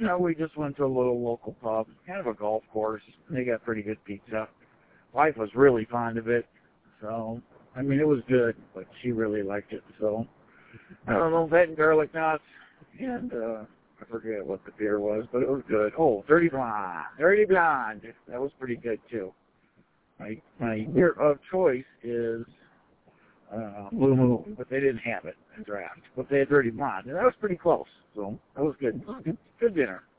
No, we just went to a little local pub, kind of a golf course. They got pretty good pizza. Wife was really fond of it, so, I mean, it was good, but she really liked it, so. I don't know, that and garlic knots, and I forget what the beer was, but it was good. Oh, Dirty Blonde. Dirty Blonde. That was pretty good, too. My beer of choice is Blue Moon, but they didn't have it in draft. But they had Dirty Blonde, and that was pretty close, so that was good. Good dinner.